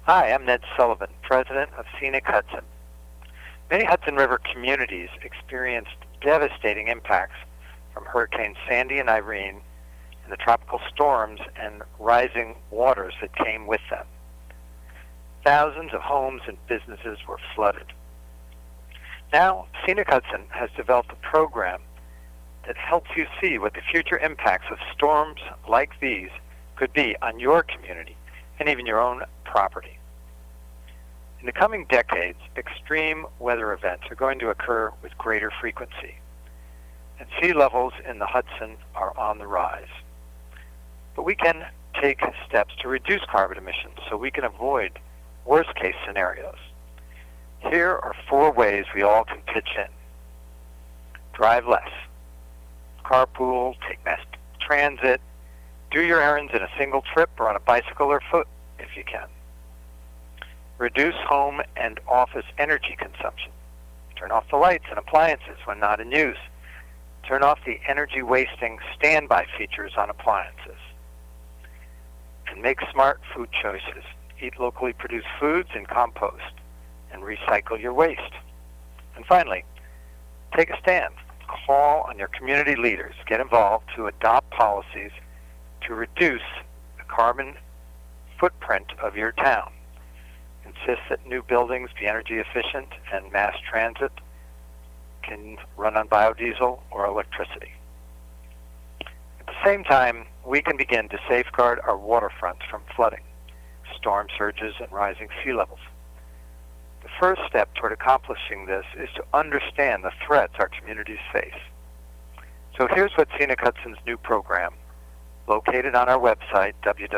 Hi, I'm Ned Sullivan, president of Scenic Hudson. Many Hudson River communities experienced devastating impacts from Hurricanes Sandy and Irene and the tropical storms and rising waters that came with them. Thousands of homes and businesses were flooded. Now, Scenic Hudson has developed a program that helps you see what the future impacts of storms like these could be on your community and even your own property. In the coming decades, extreme weather events are going to occur with greater frequency, and sea levels in the Hudson are on the rise. But we can take steps to reduce carbon emissions so we can avoid worst-case scenarios. Here are 4 ways we all can pitch in. Drive less. Carpool, take mass transit, do your errands in a single trip or on a bicycle or foot if you can. Reduce home and office energy consumption. Turn off the lights and appliances when not in use. Turn off the energy-wasting standby features on appliances. And make smart food choices. Eat locally produced foods and compost, and recycle your waste. And finally, take a stand. Call on your community leaders. Get involved to adopt policies to reduce the carbon footprint of your town. Insist that new buildings be energy efficient and mass transit can run on biodiesel or electricity. At the same time, we can begin to safeguard our waterfronts from flooding, storm surges, and rising sea levels. The first step toward accomplishing this is to understand the threats our communities face. So here's what Scenic Hudson's new program, located on our website,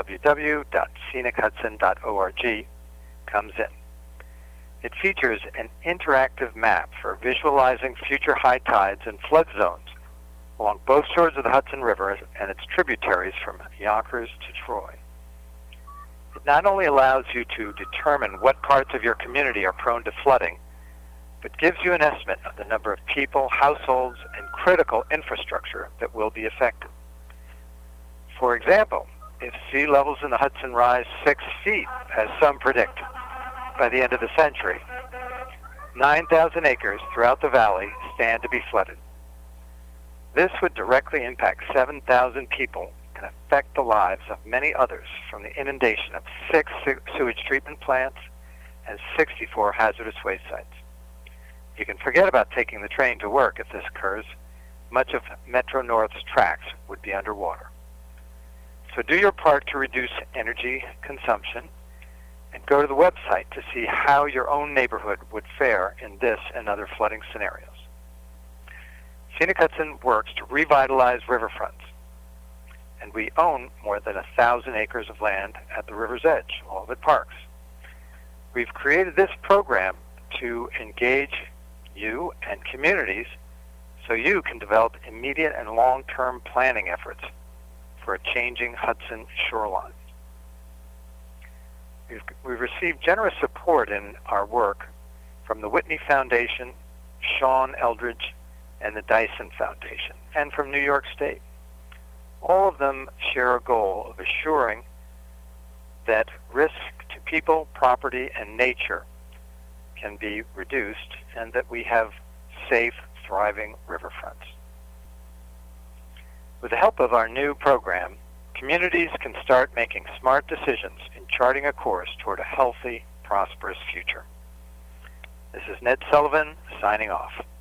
www.scenichudson.org, comes in. It features an interactive map for visualizing future high tides and flood zones along both shores of the Hudson River and its tributaries from Yonkers to Troy. It not only allows you to determine what parts of your community are prone to flooding, but gives you an estimate of the number of people, households, and critical infrastructure that will be affected. For example, if sea levels in the Hudson rise 6 feet, as some predict, by the end of the century, 9,000 acres throughout the valley stand to be flooded. This would directly impact 7,000 people and affect the lives of many others from the inundation of 6 sewage treatment plants and 64 hazardous waste sites. You can forget about taking the train to work if this occurs. Much of Metro North's tracks would be underwater. So do your part to reduce energy consumption and go to the website to see how your own neighborhood would fare in this and other flooding scenarios. Scenic Hudson works to revitalize riverfronts, and we own more than 1,000 acres of land at the river's edge, all of it parks. We've created this program to engage you and communities so you can develop immediate and long-term planning efforts for a changing Hudson shoreline. We've received generous support in our work from the Whitney Foundation, Sean Eldridge, and the Dyson Foundation, and from New York State. All of them share a goal of assuring that risk to people, property, and nature can be reduced and that we have safe, thriving riverfronts. With the help of our new program, communities can start making smart decisions in charting a course toward a healthy, prosperous future. This is Ned Sullivan, signing off.